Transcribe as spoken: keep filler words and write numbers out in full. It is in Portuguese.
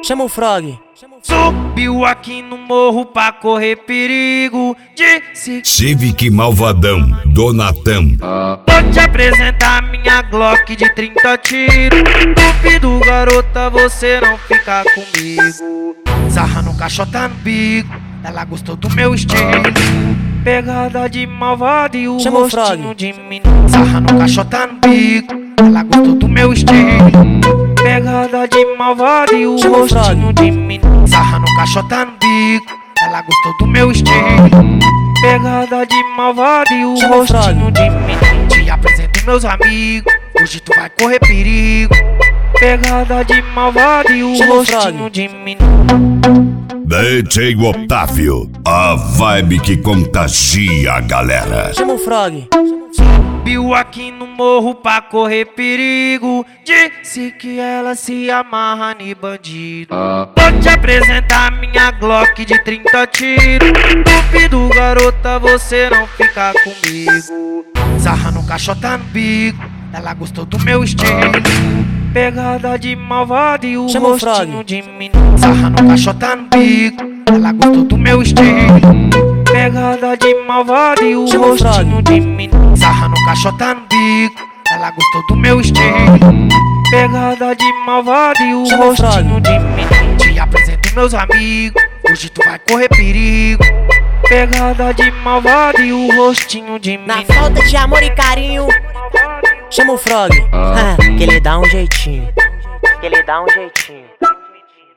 Chama o Frog. Subiu aqui no morro pra correr perigo. Disse Civic Malvadão, Donatão. vou te apresentar minha Glock de trinta tiros. Duvido, garota, você não ficar comigo. Sarra no caixota no bico, ela gostou do meu estilo. Pegada de malvado e o Chama o rostinho Frog. de menino. Sarra no caixota no bico, ela gostou do meu estilo. Pegada de malvado e o Chama o rostinho Frog. de menino. Sarra no caixota no bico, ela gostou do meu estilo. Pegada de malvado e o Chama o rostinho Frog. de menino. Te apresento meus amigos, hoje tu vai correr perigo. Pegada de malvado e o Chama o rostinho Frog. de menino. D J Otávio, a vibe que contagia a galera. Chama o Frog. Subiu aqui no morro pra correr perigo. Disse que ela se amarra em bandido. Vou te apresentar minha Glock de trinta tiros. Duvido, garota, você não ficar comigo. Sarra no caixota no bico, ela gostou do meu estilo. Pegada de malvado e o Chama o rostinho Frog. de menino. Sarra no caixota no bico, ela gostou do meu estilo. Pegada de malvado e o Chama o rostinho Frog. de menino. Sarra no caixota no bico, ela gostou do meu estilo. Pegada de malvado e o Chama o rostinho Frog. de menino. Te apresento meus amigos, hoje tu vai correr perigo. Pegada de malvado e o rostinho de Na menino. falta de amor e carinho, chama o Frog. Que ele dá um jeitinho. Que ele dá um jeitinho.